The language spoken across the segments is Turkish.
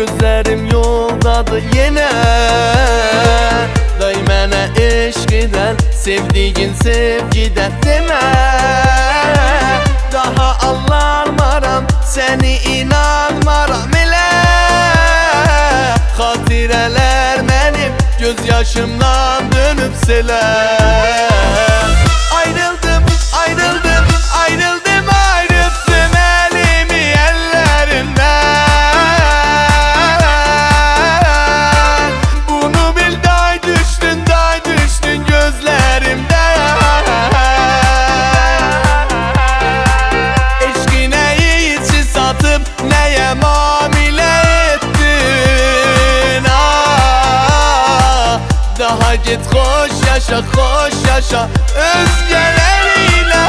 gözlerim yoldadır yine. Day mənə eşq edən, sevdiğin sevgiden deme. Daha anlarmaram, seni inanmaram elə. Xatirələr mənim göz yaşımdan dönüb selə. Ayrıldım, ayrıldım, ayrıldım, ayrıldım elimi ellerinden. Bunu bil, day düştün gözlerimden. Eşkine içi satıp neye muamele ettin, ah. Daha git hoş yaşa, hoş yaşa özgeleriyle.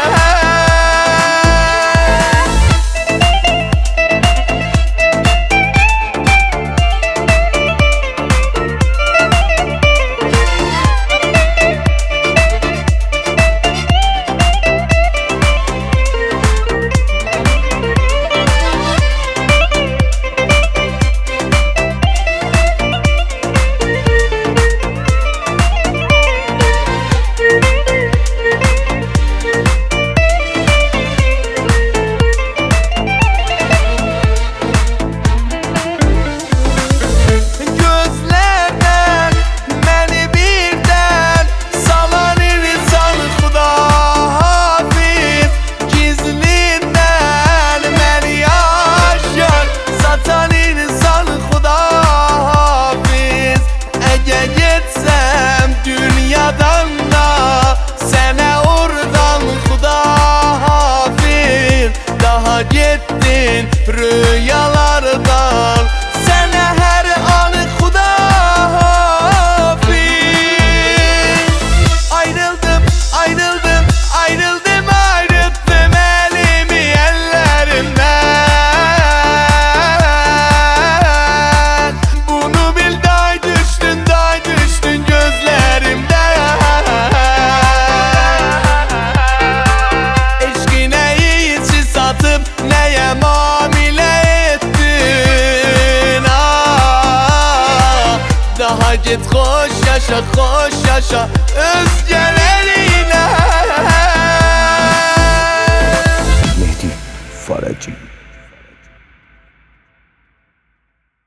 Gittin rüyalardan, sana her an Hudafiz. Ayrıldım, ayrıldım, ayrıldım, ayrıldım elimi ellerinden. Bunu bil, day düştün gözlerimden. Eşkine içi satıp neye muamele ettin, ah. Daha git hoş yaşa, hoş yaşa özgeleriyle.